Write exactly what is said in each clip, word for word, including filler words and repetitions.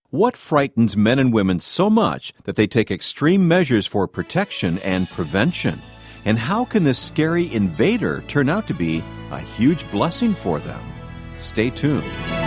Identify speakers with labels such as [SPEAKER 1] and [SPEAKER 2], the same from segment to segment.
[SPEAKER 1] What frightens men and women so much that they take extreme measures for protection and prevention? And how can this scary invader turn out to be a huge blessing for them? Stay tuned.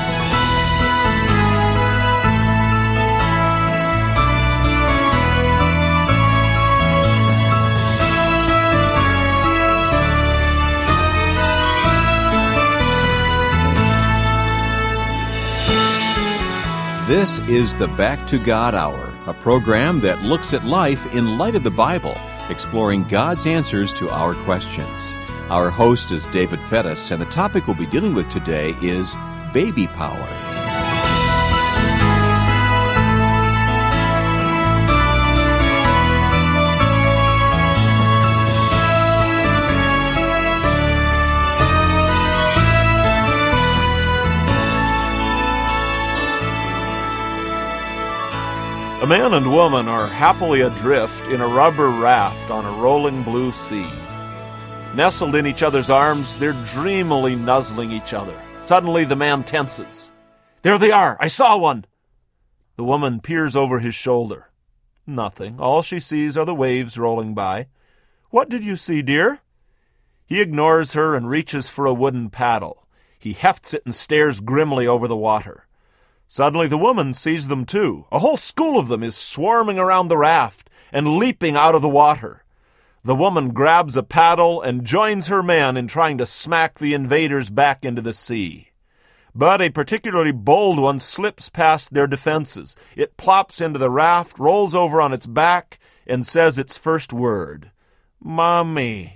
[SPEAKER 1] This is the Back to God Hour, a program that looks at life in light of the Bible, exploring God's answers to our questions. Our host is David Fettis, and the topic we'll be dealing with today is baby power.
[SPEAKER 2] A man and woman are happily adrift in a rubber raft on a rolling blue sea. Nestled in each other's arms, they're dreamily nuzzling each other. Suddenly the man tenses. There they are! I saw one! The woman peers over his shoulder. Nothing. All she sees are the waves rolling by. What did you see, dear? He ignores her and reaches for a wooden paddle. He hefts it and stares grimly over the water. Suddenly the woman sees them too. A whole school of them is swarming around the raft and leaping out of the water. The woman grabs a paddle and joins her man in trying to smack the invaders back into the sea. But a particularly bold one slips past their defenses. It plops into the raft, rolls over on its back, and says its first word, "Mommy."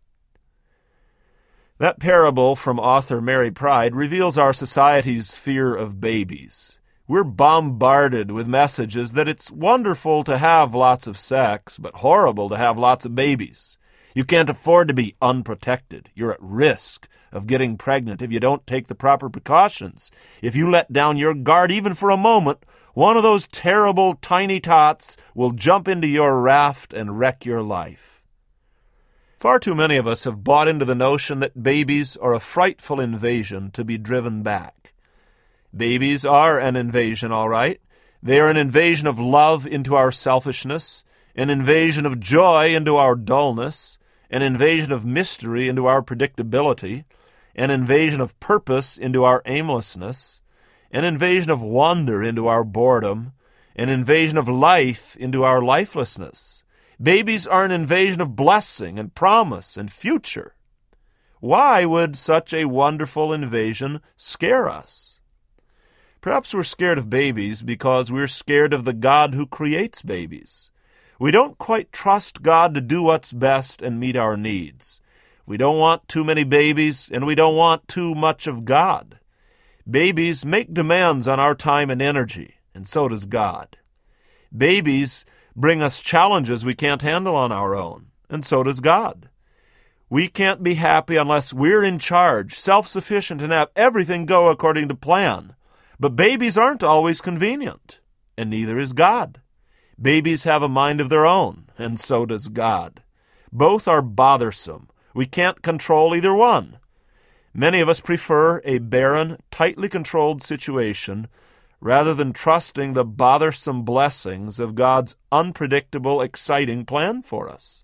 [SPEAKER 2] That parable from author Mary Pride reveals our society's fear of babies. We're bombarded with messages that it's wonderful to have lots of sex, but horrible to have lots of babies. You can't afford to be unprotected. You're at risk of getting pregnant if you don't take the proper precautions. If you let down your guard even for a moment, one of those terrible tiny tots will jump into your raft and wreck your life. Far too many of us have bought into the notion that babies are a frightful invasion to be driven back. Babies are an invasion, all right. They are an invasion of love into our selfishness, an invasion of joy into our dullness, an invasion of mystery into our predictability, an invasion of purpose into our aimlessness, an invasion of wonder into our boredom, an invasion of life into our lifelessness. Babies are an invasion of blessing and promise and future. Why would such a wonderful invasion scare us? Perhaps we're scared of babies because we're scared of the God who creates babies. We don't quite trust God to do what's best and meet our needs. We don't want too many babies, and we don't want too much of God. Babies make demands on our time and energy, and so does God. Babies bring us challenges we can't handle on our own, and so does God. We can't be happy unless we're in charge, self-sufficient, and have everything go according to plan. But babies aren't always convenient, and neither is God. Babies have a mind of their own, and so does God. Both are bothersome. We can't control either one. Many of us prefer a barren, tightly controlled situation rather than trusting the bothersome blessings of God's unpredictable, exciting plan for us.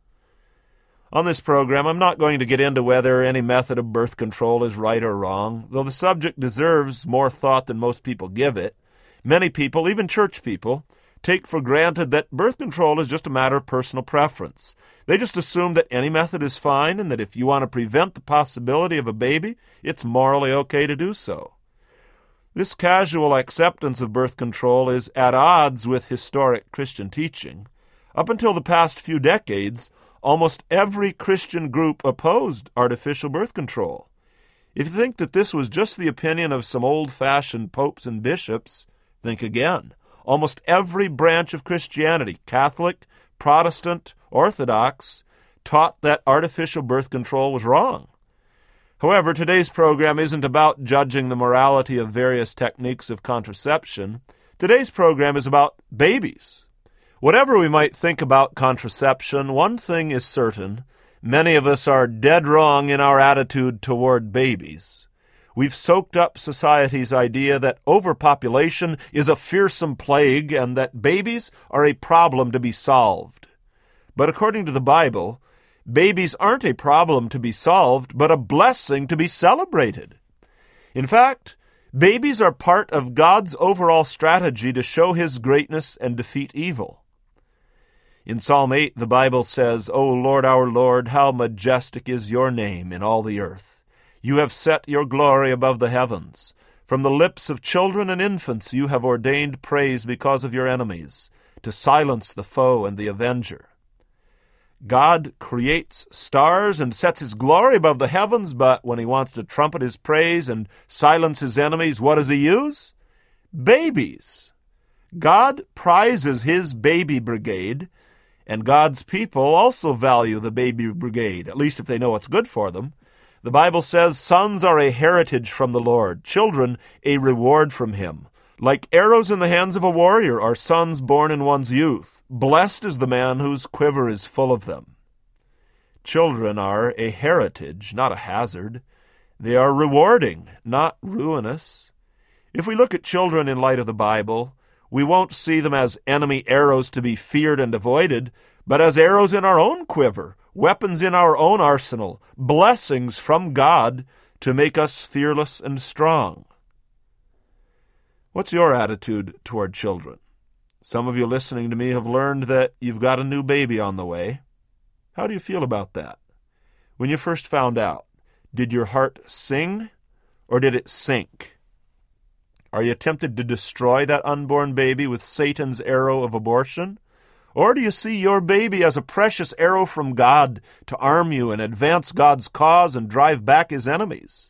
[SPEAKER 2] On this program, I'm not going to get into whether any method of birth control is right or wrong, though the subject deserves more thought than most people give it. Many people, even church people, take for granted that birth control is just a matter of personal preference. They just assume that any method is fine and that if you want to prevent the possibility of a baby, it's morally okay to do so. This casual acceptance of birth control is at odds with historic Christian teaching. Up until the past few decades, almost every Christian group opposed artificial birth control. If you think that this was just the opinion of some old-fashioned popes and bishops, think again. Almost every branch of Christianity, Catholic, Protestant, Orthodox, taught that artificial birth control was wrong. However, today's program isn't about judging the morality of various techniques of contraception. Today's program is about babies. Whatever we might think about contraception, one thing is certain. Many of us are dead wrong in our attitude toward babies. We've soaked up society's idea that overpopulation is a fearsome plague and that babies are a problem to be solved. But according to the Bible, babies aren't a problem to be solved, but a blessing to be celebrated. In fact, babies are part of God's overall strategy to show His greatness and defeat evil. In Psalm eight, the Bible says, "O Lord, our Lord, how majestic is your name in all the earth. You have set your glory above the heavens. From the lips of children and infants you have ordained praise because of your enemies, to silence the foe and the avenger." God creates stars and sets His glory above the heavens, but when He wants to trumpet His praise and silence His enemies, what does He use? Babies. God prizes His baby brigade, and God's people also value the baby brigade, at least if they know what's good for them. The Bible says, "Sons are a heritage from the Lord, children a reward from Him. Like arrows in the hands of a warrior are sons born in one's youth. Blessed is the man whose quiver is full of them." Children are a heritage, not a hazard. They are rewarding, not ruinous. If we look at children in light of the Bible, we won't see them as enemy arrows to be feared and avoided, but as arrows in our own quiver, weapons in our own arsenal, blessings from God to make us fearless and strong. What's your attitude toward children? Some of you listening to me have learned that you've got a new baby on the way. How do you feel about that? When you first found out, did your heart sing or did it sink? Are you tempted to destroy that unborn baby with Satan's arrow of abortion? Or do you see your baby as a precious arrow from God to arm you and advance God's cause and drive back His enemies?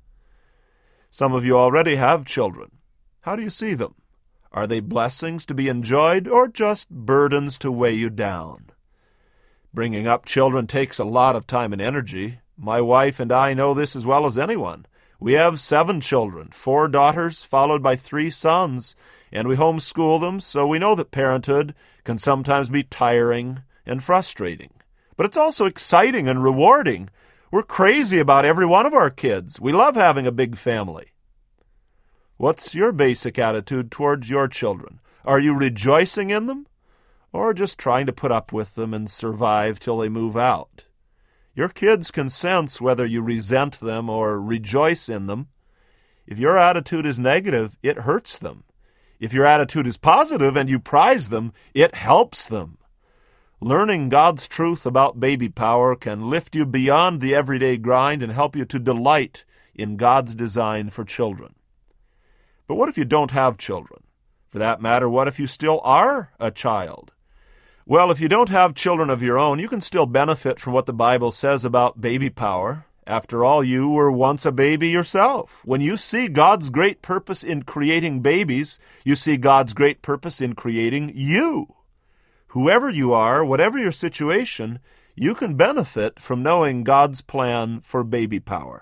[SPEAKER 2] Some of you already have children. How do you see them? Are they blessings to be enjoyed or just burdens to weigh you down? Bringing up children takes a lot of time and energy. My wife and I know this as well as anyone. We have seven children, four daughters followed by three sons, and we homeschool them, so we know that parenthood can sometimes be tiring and frustrating. But it's also exciting and rewarding. We're crazy about every one of our kids. We love having a big family. What's your basic attitude towards your children? Are you rejoicing in them, or just trying to put up with them and survive till they move out? Your kids can sense whether you resent them or rejoice in them. If your attitude is negative, it hurts them. If your attitude is positive and you prize them, it helps them. Learning God's truth about baby power can lift you beyond the everyday grind and help you to delight in God's design for children. But what if you don't have children? For that matter, what if you still are a child? Well, if you don't have children of your own, you can still benefit from what the Bible says about baby power. After all, you were once a baby yourself. When you see God's great purpose in creating babies, you see God's great purpose in creating you. Whoever you are, whatever your situation, you can benefit from knowing God's plan for baby power.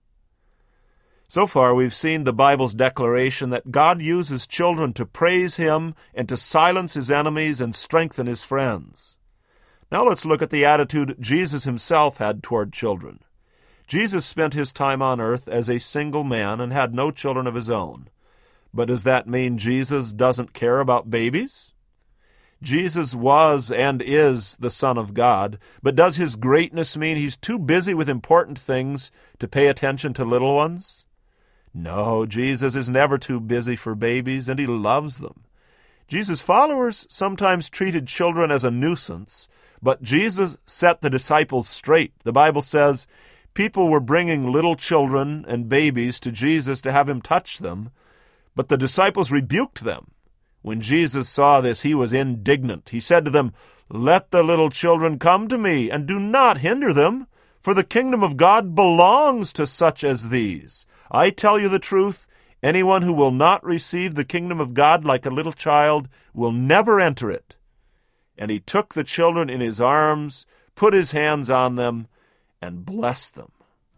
[SPEAKER 2] So far, we've seen the Bible's declaration that God uses children to praise Him and to silence His enemies and strengthen His friends. Now let's look at the attitude Jesus Himself had toward children. Jesus spent His time on earth as a single man and had no children of His own. But does that mean Jesus doesn't care about babies? Jesus was and is the Son of God, but does His greatness mean He's too busy with important things to pay attention to little ones? No, Jesus is never too busy for babies, and He loves them. Jesus' followers sometimes treated children as a nuisance, but Jesus set the disciples straight. The Bible says, people were bringing little children and babies to Jesus to have Him touch them, but the disciples rebuked them. When Jesus saw this, He was indignant. He said to them, "Let the little children come to me, and do not hinder them, for the kingdom of God belongs to such as these. I tell you the truth, anyone who will not receive the kingdom of God like a little child will never enter it." And He took the children in His arms, put His hands on them, and blessed them.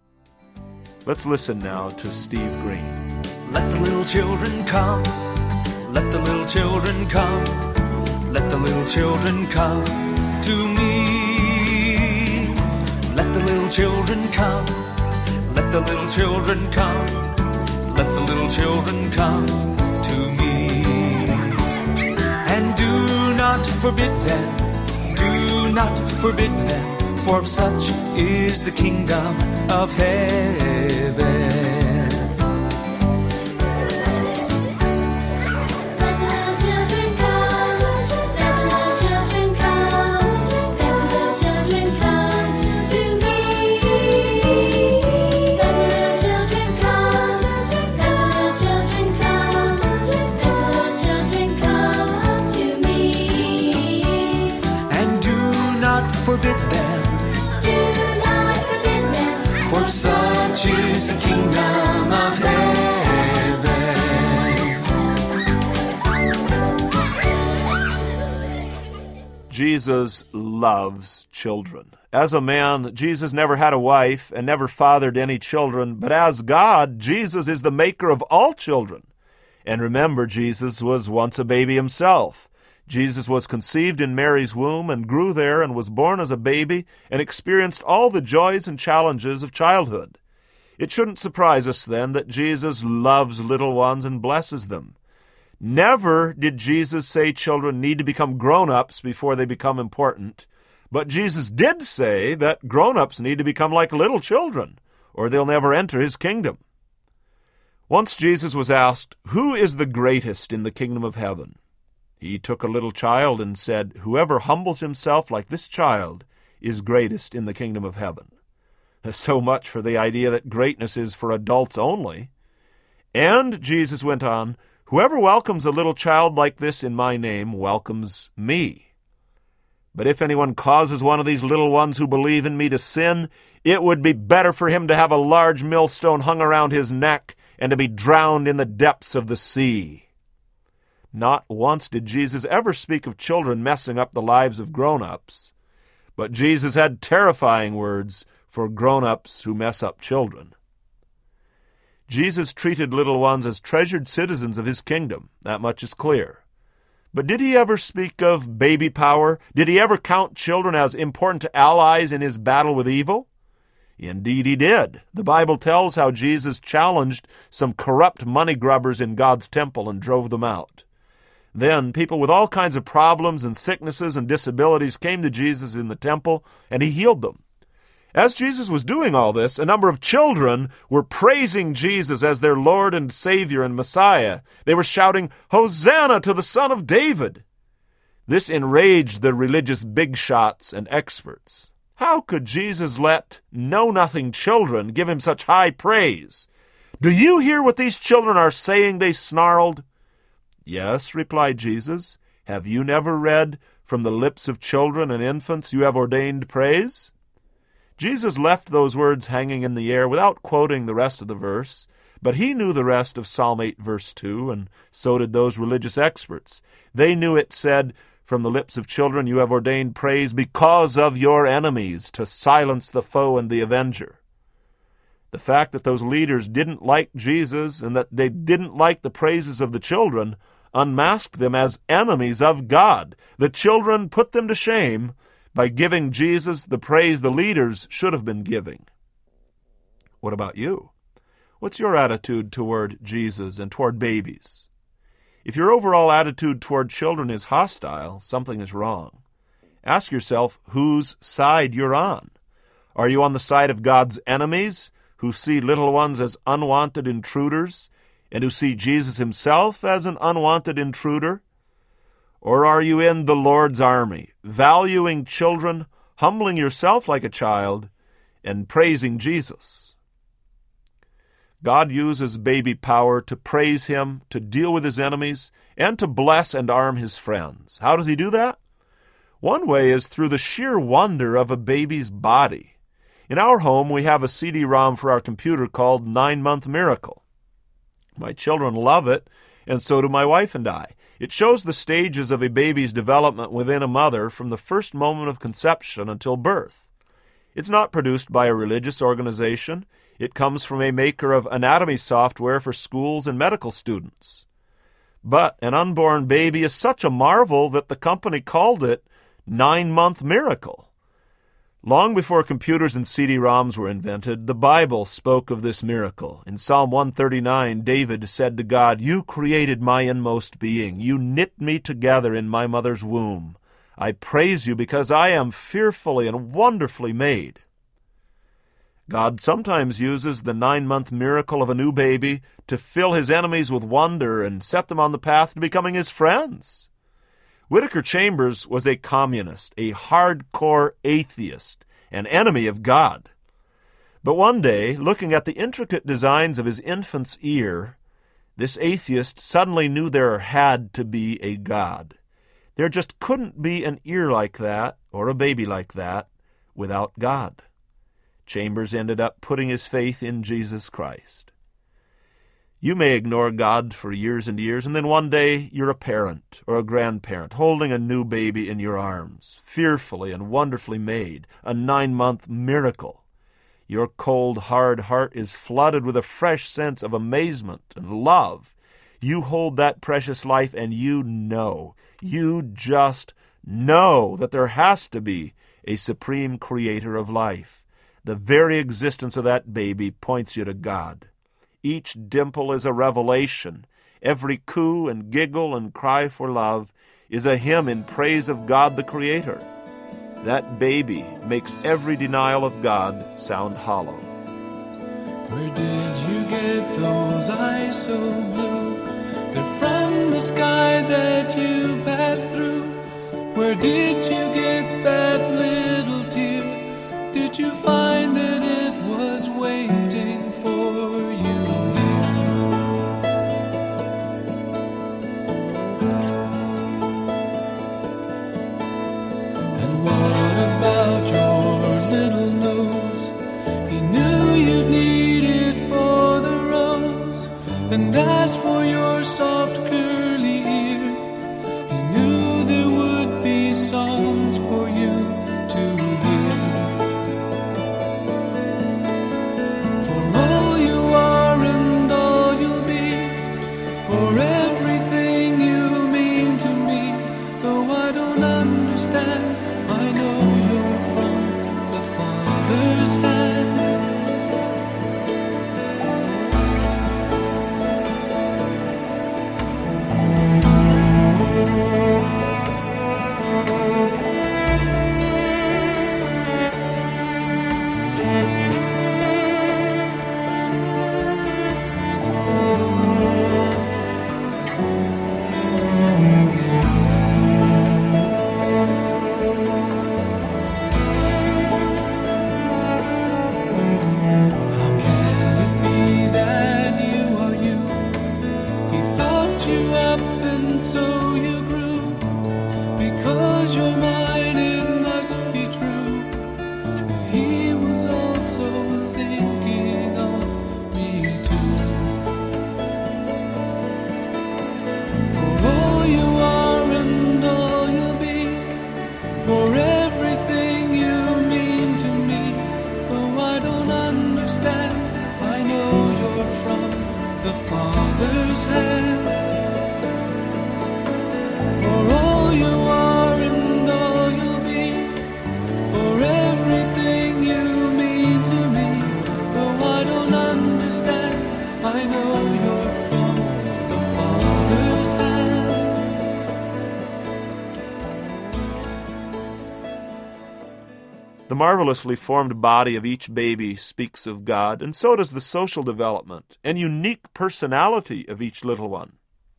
[SPEAKER 2] Let's listen now to Steve Green.
[SPEAKER 3] Let the little children come. Let the little children come. Let the little children come to me. Let the little children come. Let the little children come. let the little children come to me. And do not forbid them, do not forbid them, for of such is the kingdom of heaven. Forbid them, do not forbid them, for such is the kingdom of heaven.
[SPEAKER 2] Jesus loves children. As a man, Jesus never had a wife and never fathered any children, but as God, Jesus is the maker of all children. And remember, Jesus was once a baby himself. Jesus was conceived in Mary's womb and grew there and was born as a baby and experienced all the joys and challenges of childhood. It shouldn't surprise us then that Jesus loves little ones and blesses them. Never did Jesus say children need to become grown-ups before they become important, but Jesus did say that grown-ups need to become like little children, or they'll never enter his kingdom. Once Jesus was asked, "Who is the greatest in the kingdom of heaven?" He took a little child and said, "Whoever humbles himself like this child is greatest in the kingdom of heaven." So much for the idea that greatness is for adults only. And Jesus went on, "Whoever welcomes a little child like this in my name welcomes me. But if anyone causes one of these little ones who believe in me to sin, it would be better for him to have a large millstone hung around his neck and to be drowned in the depths of the sea." Not once did Jesus ever speak of children messing up the lives of grown-ups, but Jesus had terrifying words for grown-ups who mess up children. Jesus treated little ones as treasured citizens of his kingdom. That much is clear. But did he ever speak of baby power? Did he ever count children as important allies in his battle with evil? Indeed he did. The Bible tells how Jesus challenged some corrupt money grubbers in God's temple and drove them out. Then people with all kinds of problems and sicknesses and disabilities came to Jesus in the temple, and he healed them. As Jesus was doing all this, a number of children were praising Jesus as their Lord and Savior and Messiah. They were shouting, "Hosanna to the Son of David!" This enraged the religious big shots and experts. How could Jesus let know-nothing children give him such high praise? "Do you hear what these children are saying?" they snarled. "Yes," replied Jesus. "Have you never read, 'From the lips of children and infants you have ordained praise'?" Jesus left those words hanging in the air without quoting the rest of the verse, but he knew the rest of Psalm eight, verse two, and so did those religious experts. They knew it said, "From the lips of children you have ordained praise because of your enemies, to silence the foe and the avenger." The fact that those leaders didn't like Jesus and that they didn't like the praises of the children unmasked them as enemies of God. The children put them to shame by giving Jesus the praise the leaders should have been giving. What about you? What's your attitude toward Jesus and toward babies? If your overall attitude toward children is hostile, something is wrong. Ask yourself whose side you're on. Are you on the side of God's enemies, who see little ones as unwanted intruders, and who see Jesus himself as an unwanted intruder? Or are you in the Lord's army, valuing children, humbling yourself like a child, and praising Jesus? God uses baby power to praise him, to deal with his enemies, and to bless and arm his friends. How does he do that? One way is through the sheer wonder of a baby's body. In our home, we have a C D ROM for our computer called Nine Month Miracle. My children love it, and so do my wife and I. It shows the stages of a baby's development within a mother from the first moment of conception until birth. It's not produced by a religious organization. It comes from a maker of anatomy software for schools and medical students. But an unborn baby is such a marvel that the company called it Nine Month Miracle. Long before computers and C D ROMs were invented, the Bible spoke of this miracle. In Psalm one thirty-nine, David said to God, "You created my inmost being. You knit me together in my mother's womb. I praise you because I am fearfully and wonderfully made." God sometimes uses the nine-month miracle of a new baby to fill his enemies with wonder and set them on the path to becoming his friends. Whittaker Chambers was a communist, a hardcore atheist, an enemy of God. But one day, looking at the intricate designs of his infant's ear, this atheist suddenly knew there had to be a God. There just couldn't be an ear like that, or a baby like that, without God. Chambers ended up putting his faith in Jesus Christ. You may ignore God for years and years, and then one day you're a parent or a grandparent holding a new baby in your arms, fearfully and wonderfully made, a nine-month miracle. Your cold, hard heart is flooded with a fresh sense of amazement and love. You hold that precious life, and you know, you just know that there has to be a supreme creator of life. The very existence of that baby points you to God. Each dimple is a revelation. Every coo and giggle and cry for love is a hymn in praise of God the Creator. That baby makes every denial of God sound hollow.
[SPEAKER 3] Where did you get those eyes so blue? They're from the sky that you passed through. Where did you get that little tear? Did you find that it was waiting for you? And what about your little nose? He knew you'd need it for the rose. And as for your soft curly ear, he knew there would be songs for you to hear. For everything you mean to me, though I don't understand, I know you're from the Father's hand.
[SPEAKER 2] The marvelously formed body of each baby speaks of God, and so does the social development and unique personality of each little one.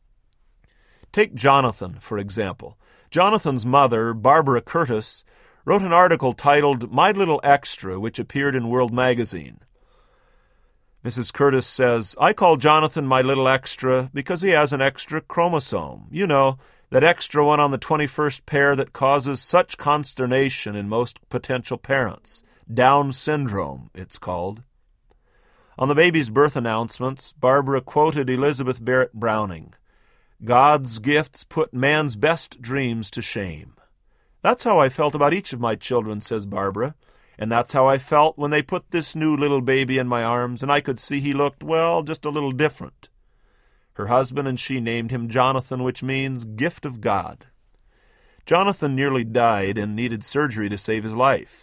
[SPEAKER 2] Take Jonathan, for example. Jonathan's mother, Barbara Curtis, wrote an article titled My Little Extra, which appeared in World Magazine. Missus Curtis says, "I call Jonathan my little extra because he has an extra chromosome. You know, that extra one on the twenty-first pair that causes such consternation in most potential parents. Down syndrome, it's called." On the baby's birth announcements, Barbara quoted Elizabeth Barrett Browning, "God's gifts put man's best dreams to shame." That's how I felt about each of my children, says Barbara, and that's how I felt when they put this new little baby in my arms, and I could see he looked, well, just a little different. Her husband and she named him Jonathan, which means gift of God. Jonathan nearly died and needed surgery to save his life.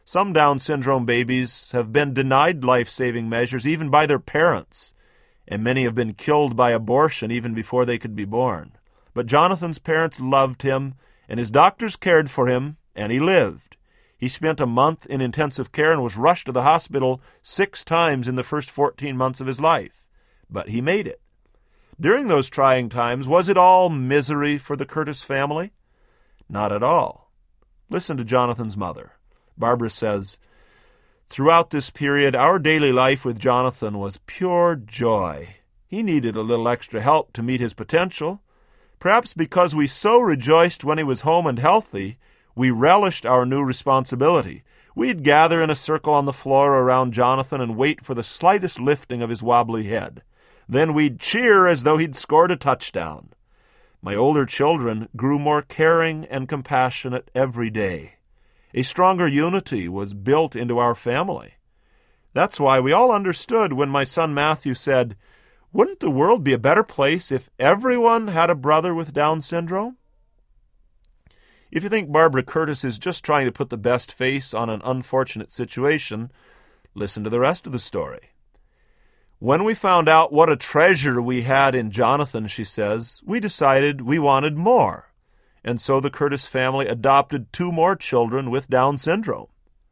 [SPEAKER 2] Some Down syndrome babies have been denied life-saving measures even by their parents, and many have been killed by abortion even before they could be born. But Jonathan's parents loved him, and his doctors cared for him, and he lived. He spent a month in intensive care and was rushed to the hospital six times in the first fourteen months of his life. But he made it. During those trying times, was it all misery for the Curtis family? Not at all. Listen to Jonathan's mother. Barbara says, "Throughout this period, our daily life with Jonathan was pure joy. He needed a little extra help to meet his potential. Perhaps because we so rejoiced when he was home and healthy, we relished our new responsibility. We'd gather in a circle on the floor around Jonathan and wait for the slightest lifting of his wobbly head. Then we'd cheer as though he'd scored a touchdown. My older children grew more caring and compassionate every day. A stronger unity was built into our family. That's why we all understood when my son Matthew said, 'Wouldn't the world be a better place if everyone had a brother with Down syndrome?'" If you think Barbara Curtis is just trying to put the best face on an unfortunate situation, listen to the rest of the story. "When we found out what a treasure we had in Jonathan," she says, "we decided we wanted more. And so the Curtis family adopted two more children with Down syndrome."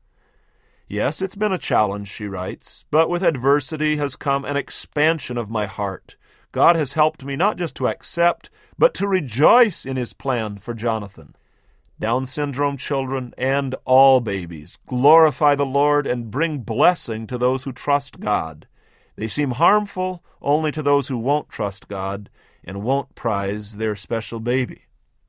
[SPEAKER 2] "Yes, it's been a challenge," she writes, "but with adversity has come an expansion of my heart. God has helped me not just to accept, but to rejoice in his plan for Jonathan. Down syndrome children and all babies glorify the Lord and bring blessing to those who trust God. They seem harmful only to those who won't trust God and won't prize their special baby."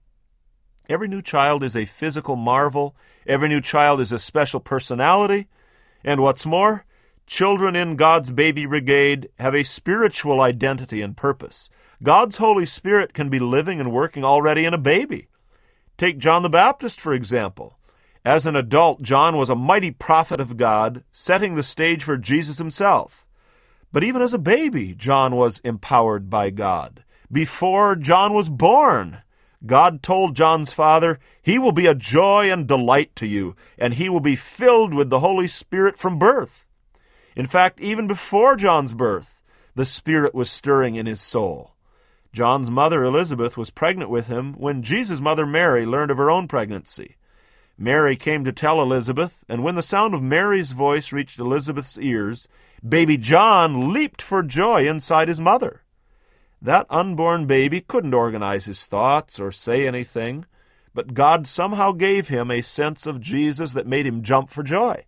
[SPEAKER 2] Every new child is a physical marvel. Every new child is a special personality. And what's more, children in God's baby brigade have a spiritual identity and purpose. God's Holy Spirit can be living and working already in a baby. Take John the Baptist, for example. As an adult, John was a mighty prophet of God, setting the stage for Jesus himself. But even as a baby, John was empowered by God. Before John was born, God told John's father, "He will be a joy and delight to you, and he will be filled with the Holy Spirit from birth." In fact, even before John's birth, the Spirit was stirring in his soul. John's mother, Elizabeth, was pregnant with him when Jesus' mother, Mary, learned of her own pregnancy. Mary came to tell Elizabeth, and when the sound of Mary's voice reached Elizabeth's ears, baby John leaped for joy inside his mother. That unborn baby couldn't organize his thoughts or say anything, but God somehow gave him a sense of Jesus that made him jump for joy.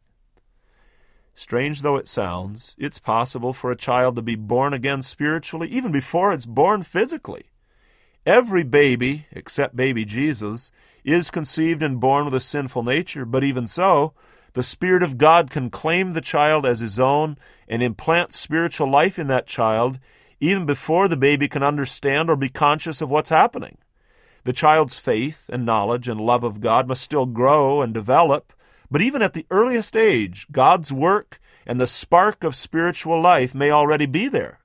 [SPEAKER 2] Strange though it sounds, it's possible for a child to be born again spiritually even before it's born physically. Every baby, except baby Jesus, is conceived and born with a sinful nature, but even so, the Spirit of God can claim the child as his own and implant spiritual life in that child even before the baby can understand or be conscious of what's happening. The child's faith and knowledge and love of God must still grow and develop, but even at the earliest age, God's work and the spark of spiritual life may already be there.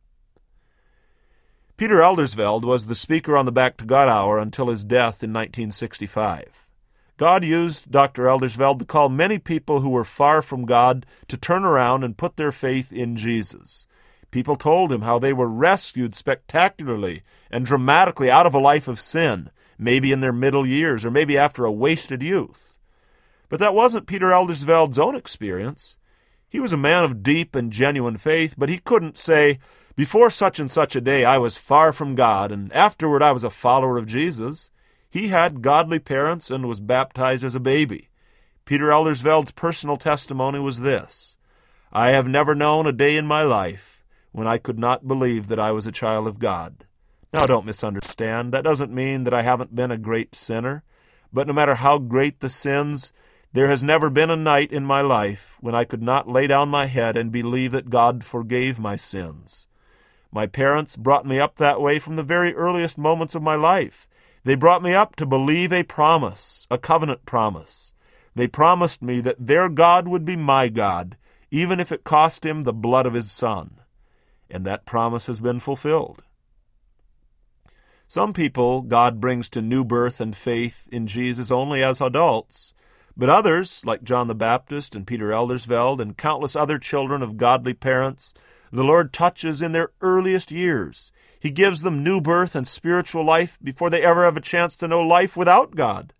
[SPEAKER 2] Peter Eldersveld was the speaker on the Back to God Hour until his death in nineteen sixty-five. God used Doctor Eldersveld to call many people who were far from God to turn around and put their faith in Jesus. People told him how they were rescued spectacularly and dramatically out of a life of sin, maybe in their middle years or maybe after a wasted youth. But that wasn't Peter Eldersveld's own experience. He was a man of deep and genuine faith, but he couldn't say, "Before such and such a day I was far from God, and afterward I was a follower of Jesus." He had godly parents and was baptized as a baby. Peter Eldersveld's personal testimony was this: "I have never known a day in my life when I could not believe that I was a child of God." Now, don't misunderstand. That doesn't mean that I haven't been a great sinner. But no matter how great the sins, there has never been a night in my life when I could not lay down my head and believe that God forgave my sins. My parents brought me up that way from the very earliest moments of my life. They brought me up to believe a promise, a covenant promise. They promised me that their God would be my God, even if it cost him the blood of his Son. And that promise has been fulfilled. Some people God brings to new birth and faith in Jesus only as adults, But others, like John the Baptist and Peter Eldersveld and countless other children of godly parents, the Lord touches in their earliest years. He gives them new birth and spiritual life before they ever have a chance to know life without God.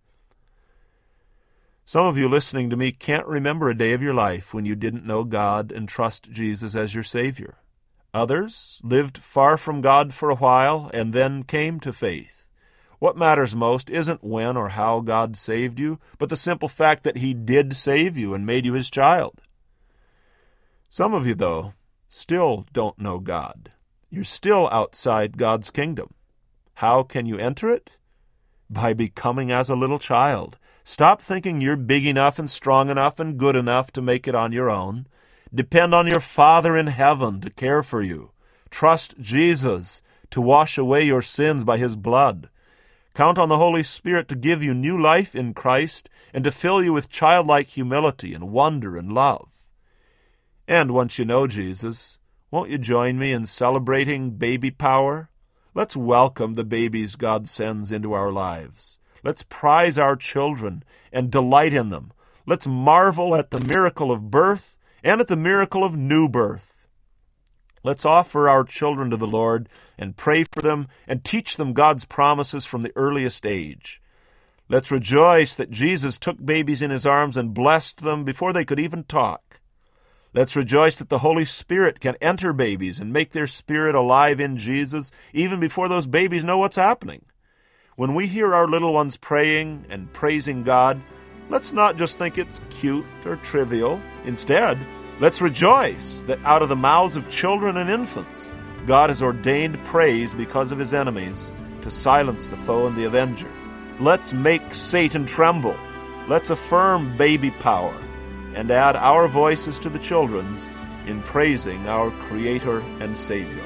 [SPEAKER 2] Some of you listening to me can't remember a day of your life when you didn't know God and trust Jesus as your Savior. Others lived far from God for a while and then came to faith. What matters most isn't when or how God saved you, but the simple fact that He did save you and made you His child. Some of you, though, still don't know God. You're still outside God's kingdom. How can you enter it? By becoming as a little child. Stop thinking you're big enough and strong enough and good enough to make it on your own. Depend on your Father in heaven to care for you. Trust Jesus to wash away your sins by His blood. Count on the Holy Spirit to give you new life in Christ and to fill you with childlike humility and wonder and love. And once you know Jesus, won't you join me in celebrating baby power? Let's welcome the babies God sends into our lives. Let's prize our children and delight in them. Let's marvel at the miracle of birth and at the miracle of new birth. Let's offer our children to the Lord and pray for them and teach them God's promises from the earliest age. Let's rejoice that Jesus took babies in His arms and blessed them before they could even talk. Let's rejoice that the Holy Spirit can enter babies and make their spirit alive in Jesus even before those babies know what's happening. When we hear our little ones praying and praising God, let's not just think it's cute or trivial. Instead, let's rejoice that out of the mouths of children and infants, God has ordained praise because of His enemies to silence the foe and the avenger. Let's make Satan tremble. Let's affirm baby power and add our voices to the children's in praising our Creator and Savior.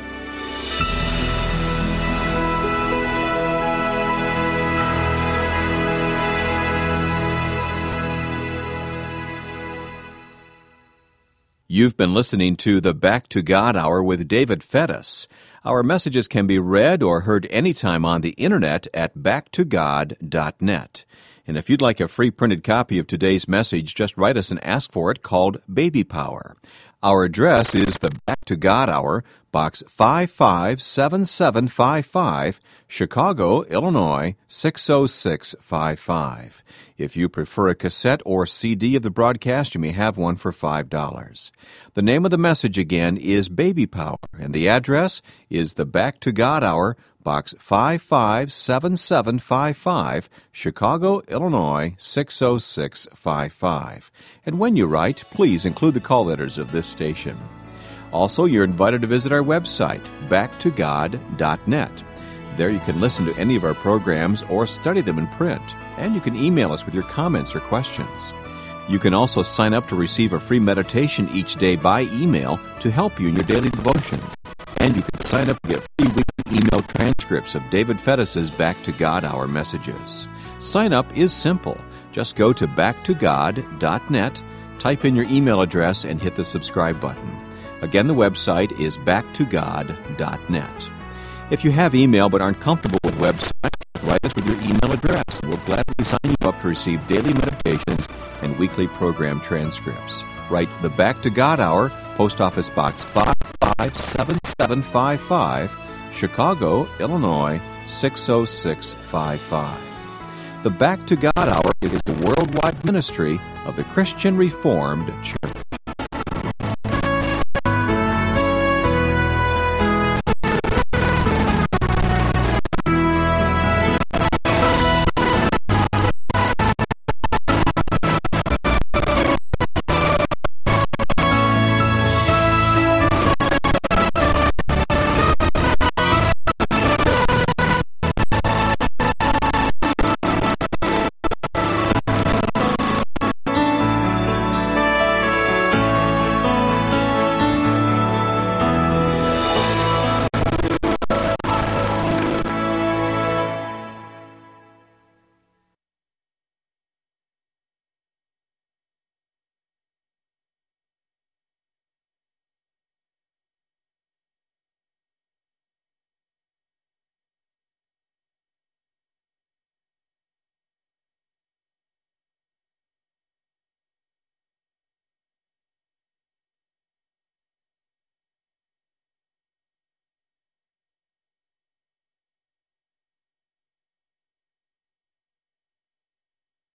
[SPEAKER 1] You've been listening to the Back to God Hour with David Fettis. Our messages can be read or heard anytime on the internet at back to god dot net. And if you'd like a free printed copy of today's message, just write us and ask for it, called Baby Power. Our address is the Back to God Hour, Box five five seven seven five five, Chicago, Illinois, six oh six five five. If you prefer a cassette or C D of the broadcast, you may have one for five dollars. The name of the message again is Baby Power, and the address is the Back to God Hour, Box five five seven seven five five, Chicago, Illinois, six oh six five five. And when you write, please include the call letters of this station. Also, you're invited to visit our website, back to god dot net. There you can listen to any of our programs or study them in print, and you can email us with your comments or questions. You can also sign up to receive a free meditation each day by email to help you in your daily devotions. And you can sign up to get free weekly email transcripts of David Fettis' Back to God Hour messages. Sign up is simple. Just go to back to god dot net, type in your email address, and hit the subscribe button. Again, the website is back to god dot net. If you have email but aren't comfortable with websites, write us with your email address. We'll gladly sign you up to receive daily meditations and weekly program transcripts. Write the Back to God Hour, Post Office Box five five seven seven five five, Chicago, Illinois, six oh six five five. The Back to God Hour is a worldwide ministry of the Christian Reformed Church.